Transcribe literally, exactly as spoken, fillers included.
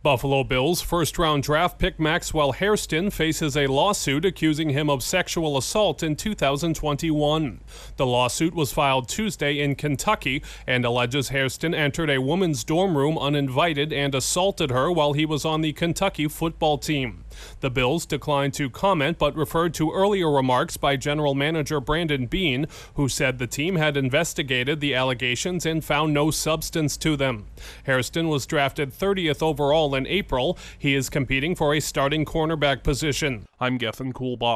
Buffalo Bills first-round draft pick Maxwell Hairston faces a lawsuit accusing him of sexual assault in two thousand twenty-one. The lawsuit was filed Tuesday in Kentucky and alleges Hairston entered a woman's dorm room uninvited and assaulted her while he was on the Kentucky football team. The Bills declined to comment but referred to earlier remarks by General Manager Brandon Beane, who said the team had investigated the allegations and found no substance to them. Hairston was drafted thirtieth overall in April. He is competing for a starting cornerback position. I'm Gethin Coolbaugh.